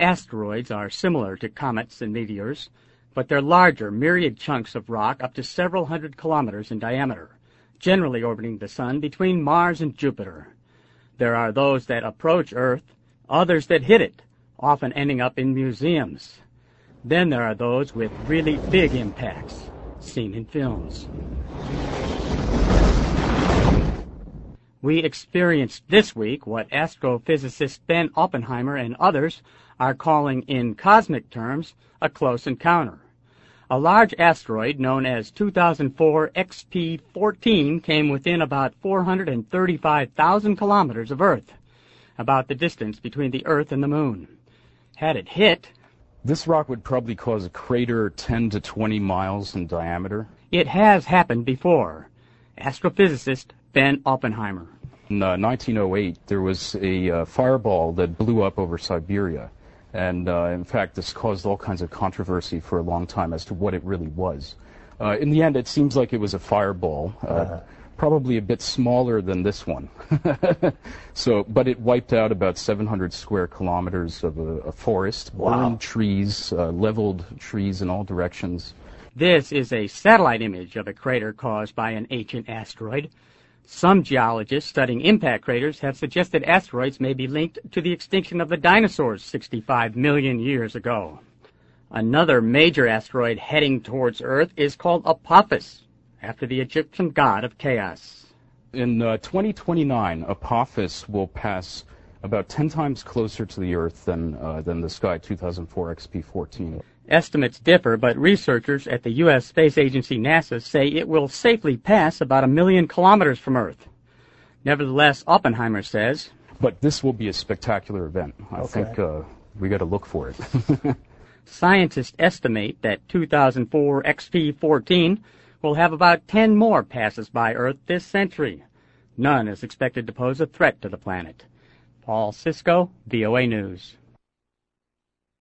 Asteroids are similar to comets and meteors, but they're larger, myriad chunks of rock up to several hundred kilometers in diameter, generally orbiting the Sun between Mars and Jupiter. There are those that approach Earth, others that hit it, often ending up in museums. Then there are those with really big impacts, seen in films. We experienced this week what astrophysicist Ben Oppenheimer and others are calling, in cosmic terms, a close encounter. A large asteroid known as 2004 XP14 came within about 435,000 kilometers of Earth, about the distance between the Earth and the Moon. Had it hit, this rock would probably cause a crater 10 to 20 miles in diameter. It has happened before. Astrophysicist Ben Oppenheimer. In 1908, there was a fireball that blew up over Siberia. And in fact, this caused all kinds of controversy for a long time as to what it really was. In the end, it seems like it was a fireball, probably a bit smaller than this one. But it wiped out about 700 square kilometers of a forest, burned trees, leveled trees in all directions. This is a satellite image of a crater caused by an ancient asteroid. Some geologists studying impact craters have suggested asteroids may be linked to the extinction of the dinosaurs 65 million years ago. Another major asteroid heading towards Earth is called Apophis, after the Egyptian god of chaos. In 2029, Apophis will pass about 10 times closer to the Earth than the Sky 2004 XP14. Estimates differ, but researchers at the U.S. Space Agency NASA say it will safely pass about 1 million kilometers from Earth. Nevertheless, Oppenheimer says, but this will be a spectacular event. I think we got to look for it. Scientists estimate that 2004 XP14 will have about 10 more passes by Earth this century. None is expected to pose a threat to the planet. Paul Cisco, VOA News.